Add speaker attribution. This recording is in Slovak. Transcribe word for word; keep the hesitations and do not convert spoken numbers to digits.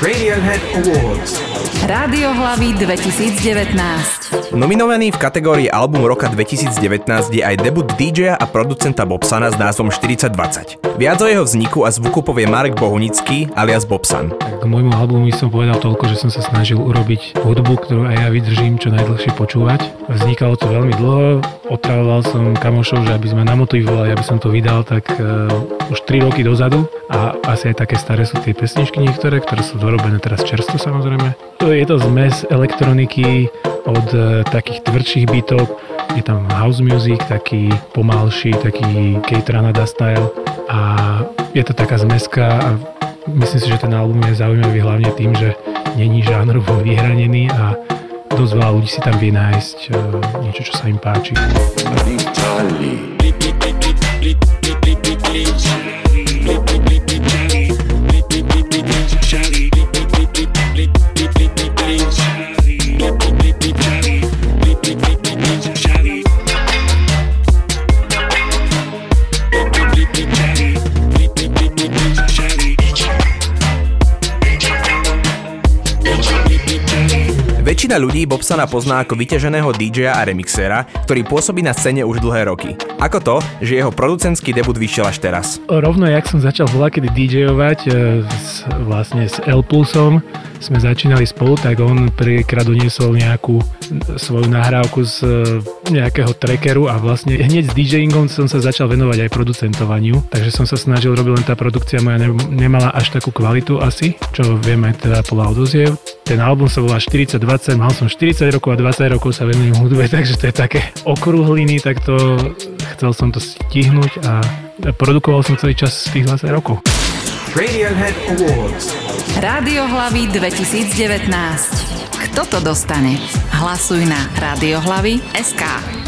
Speaker 1: Radiohead Awards.
Speaker 2: Rádiohlavy dvetisícdevätnásť.
Speaker 3: Nominovaný v kategórii Album roka dvetisícdevätnásť je aj debut dý džeja a producenta Bobsana s názvom štyridsať dvadsať. Viac o jeho vzniku a zvuku povie Marek Bohunický alias Bobsan.
Speaker 4: K môjmu albumu som povedal toľko, že som sa snažil urobiť hudbu, ktorú aj ja vydržím čo najdlhšie počúvať. Vznikalo to veľmi dlho, otravoval som kamošov, že aby sme namotivovali, aby som to vydal, tak uh, už tri roky dozadu a asi aj také staré sú tie pesničky niektoré, ktoré sú dorobené teraz čerstvo samozrejme. To je to zmes elektroniky od uh, takých tvrdších beatov, je tam house music, taký pomalší, taký Kate Ranada style a je to taká zmeska a myslím si, že ten album je zaujímavý hlavne tým, že není žánrovo vyhranený a dosť veľa ľudí si tam vie nájsť uh, niečo, čo sa im páči.
Speaker 3: Väčšina ľudí Bobsana pozná ako vyťaženého dý džeja a remixéra, ktorý pôsobí na scéne už dlhé roky. Ako to, že jeho producentský debut vyšiel až teraz?
Speaker 4: Rovno, jak som začal voľakedy DJovať s, vlastne s L-Pulsom, sme začínali spolu, tak on prvýkrát doniesol nejakú svoju nahrávku z nejakého trackeru a vlastne hneď s DJingom som sa začal venovať aj producentovaniu, takže som sa snažil robiť, len tá produkcia moja nemala až takú kvalitu asi, čo viem aj teda podľa odoziev. Ten album sa volá štyridsať dvadsať, mal som štyridsať rokov a dvadsať rokov sa venujem hudbe, takže to je také okrúhliny, tak to chcel som to stihnúť a produkoval som celý čas tých dvadsať rokov.
Speaker 1: Radiohead Awards.
Speaker 2: Rádiohlavy dvetisícdevätnásť. Kto to dostane? Hlasuj na rádiohlavy bodka es ká.